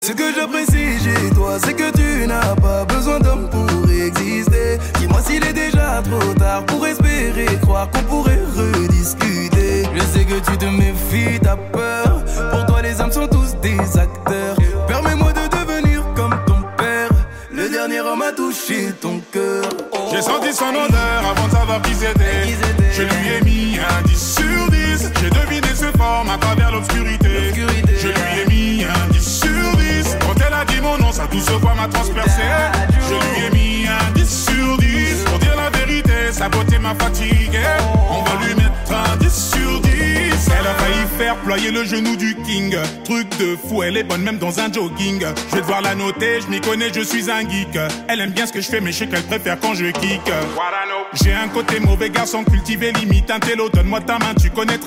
Ce que j'apprécie chez toi, c'est que tu n'as pas besoin d'homme pour exister. Dis-moi s'il est déjà trop tard pour espérer croire qu'on pourrait rediscuter. Je sais que tu te méfies, t'as peur. Pour toi les hommes sont tous des acteurs. Permets-moi de devenir comme ton père. Le dernier homme a touché ton cœur. J'ai senti son odeur avant de savoir qui c'était. Je lui ai mis un 10 sur 10. J'ai deviné ses formes à travers l'obscurité. Je lui ai mis un 10 sur 10. Quand elle a dit mon nom, sa douce voix m'a transpercé. Je lui ai mis un 10 sur 10. Pour dire la vérité, sa beauté m'a fatigué. On va lui mettre un 10 sur 10. Elle a failli faire ployer le genou du king. Truc de fou, elle est bonne même dans un jogging. Je vais devoir la noter, je m'y connais, je suis un geek. Elle aime bien ce que je fais, mais je sais qu'elle préfère quand je kick. J'ai un côté mauvais garçon cultivé, limite un télo. Donne-moi ta main, tu connaîtras